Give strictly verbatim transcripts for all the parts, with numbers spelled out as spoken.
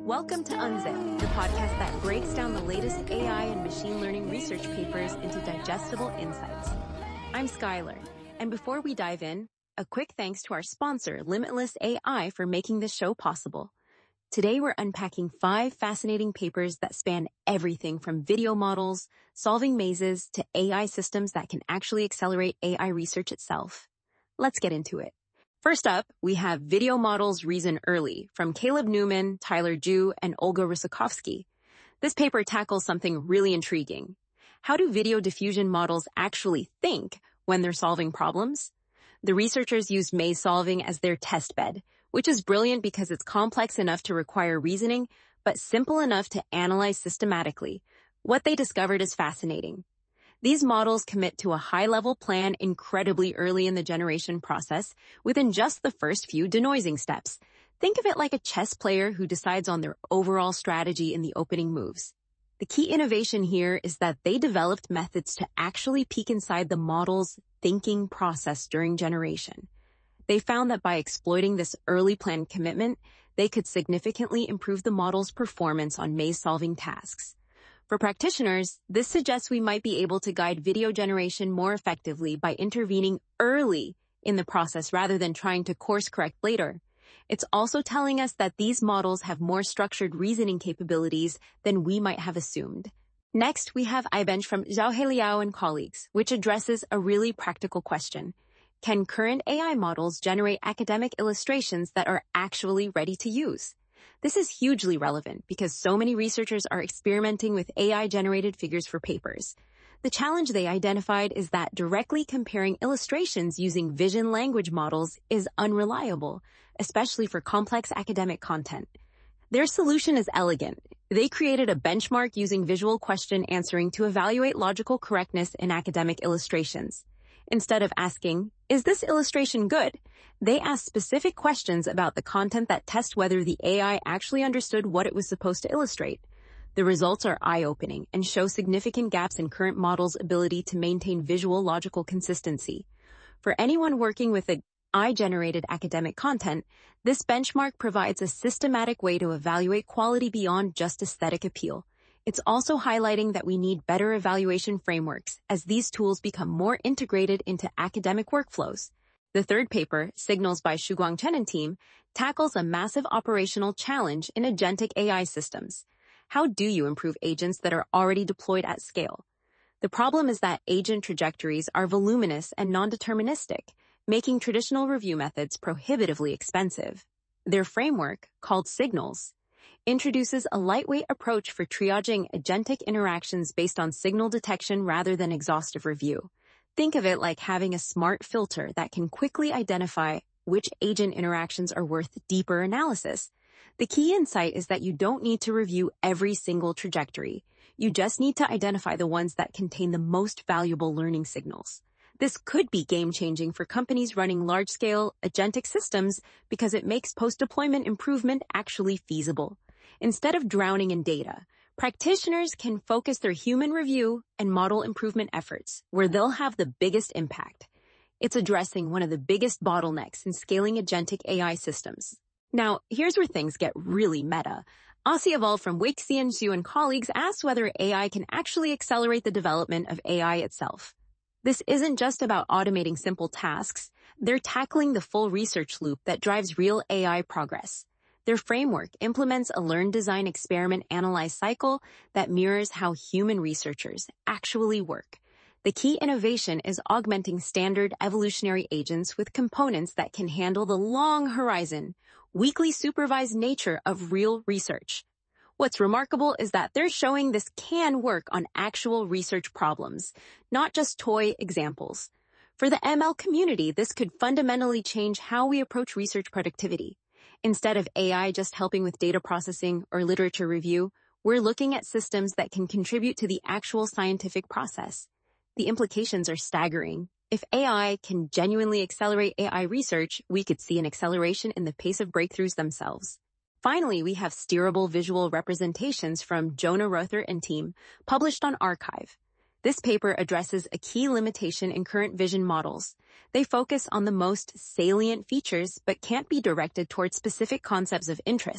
Welcome to Unzip, the podcast that breaks down the latest A I and machine learning research papers into digestible insights. I'm Skylar, and before we dive in, a quick thanks to our sponsor, Limitless A I, for making this show possible. Today we're unpacking five fascinating papers that span everything from video models, solving mazes, to A I systems that can actually accelerate A I research itself. Let's get into it. First up, we have Video Models Reason Early from Caleb Newman, Tyler Jew, and Olga Rusakovsky. This paper tackles something really intriguing. How do video diffusion models actually think when they're solving problems? The researchers used maze solving as their test bed, which is brilliant because it's complex enough to require reasoning, but simple enough to analyze systematically. What they discovered is fascinating. These models commit to a high-level plan incredibly early in the generation process within just the first few denoising steps. Think of it like a chess player who decides on their overall strategy in the opening moves. The key innovation here is that they developed methods to actually peek inside the model's thinking process during generation. They found that by exploiting this early plan commitment, they could significantly improve the model's performance on maze-solving tasks. For practitioners, this suggests we might be able to guide video generation more effectively by intervening early in the process rather than trying to course correct later. It's also telling us that these models have more structured reasoning capabilities than we might have assumed. Next, we have iBench from Xiaohe Liao and colleagues, which addresses a really practical question. Can current A I models generate academic illustrations that are actually ready to use? This is hugely relevant because so many researchers are experimenting with A I-generated figures for papers. The challenge they identified is that directly comparing illustrations using vision language models is unreliable, especially for complex academic content. Their solution is elegant. They created a benchmark using visual question answering to evaluate logical correctness in academic illustrations. Instead of asking, "Is this illustration good?" they asked specific questions about the content that test whether the A I actually understood what it was supposed to illustrate. The results are eye-opening and show significant gaps in current models' ability to maintain visual logical consistency. For anyone working with A I-generated academic content, this benchmark provides a systematic way to evaluate quality beyond just aesthetic appeal. It's also highlighting that we need better evaluation frameworks as these tools become more integrated into academic workflows. The third paper, Signals by Shuguang Chen and team, tackles a massive operational challenge in agentic A I systems. How do you improve agents that are already deployed at scale? The problem is that agent trajectories are voluminous and non-deterministic, making traditional review methods prohibitively expensive. Their framework, called Signals, introduces a lightweight approach for triaging agentic interactions based on signal detection rather than exhaustive review. Think of it like having a smart filter that can quickly identify which agent interactions are worth deeper analysis. The key insight is that you don't need to review every single trajectory. You just need to identify the ones that contain the most valuable learning signals. This could be game-changing for companies running large-scale agentic systems because it makes post-deployment improvement actually feasible. Instead of drowning in data, practitioners can focus their human review and model improvement efforts where they'll have the biggest impact. It's addressing one of the biggest bottlenecks in scaling agentic A I systems. Now, here's where things get really meta. Asi Aval from Weixian Xu and colleagues asked whether A I can actually accelerate the development of A I itself. This isn't just about automating simple tasks. They're tackling the full research loop that drives real A I progress. Their framework implements a learn, design, experiment, analyze cycle that mirrors how human researchers actually work. The key innovation is augmenting standard evolutionary agents with components that can handle the long horizon, weakly supervised nature of real research. What's remarkable is that they're showing this can work on actual research problems, not just toy examples. For the M L community, this could fundamentally change how we approach research productivity. Instead of A I just helping with data processing or literature review, we're looking at systems that can contribute to the actual scientific process. The implications are staggering. If A I can genuinely accelerate A I research, we could see an acceleration in the pace of breakthroughs themselves. Finally, we have steerable visual representations from Jonah Rother and team, published on arXiv. This paper addresses a key limitation in current vision models. They focus on the most salient features but can't be directed towards specific concepts of interest.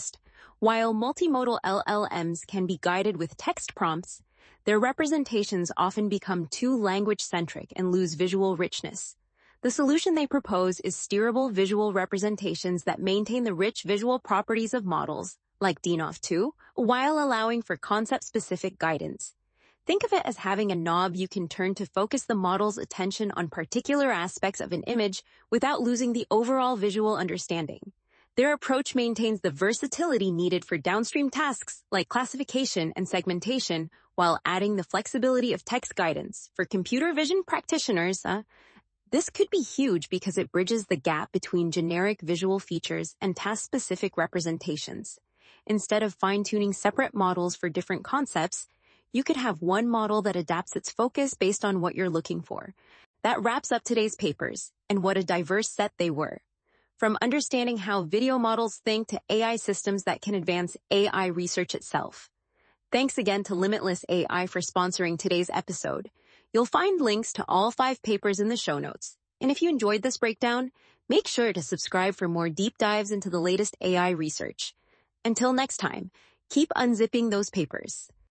While multimodal L L Ms can be guided with text prompts, their representations often become too language-centric and lose visual richness. The solution they propose is steerable visual representations that maintain the rich visual properties of models, like D N O V two, while allowing for concept-specific guidance. Think of it as having a knob you can turn to focus the model's attention on particular aspects of an image without losing the overall visual understanding. Their approach maintains the versatility needed for downstream tasks like classification and segmentation while adding the flexibility of text guidance. For computer vision practitioners, uh, this could be huge because it bridges the gap between generic visual features and task-specific representations. Instead of fine-tuning separate models for different concepts, you could have one model that adapts its focus based on what you're looking for. That wraps up today's papers, and what a diverse set they were. From understanding how video models think to A I systems that can advance A I research itself. Thanks again to Limitless A I for sponsoring today's episode. You'll find links to all five papers in the show notes. And if you enjoyed this breakdown, make sure to subscribe for more deep dives into the latest A I research. Until next time, keep unzipping those papers.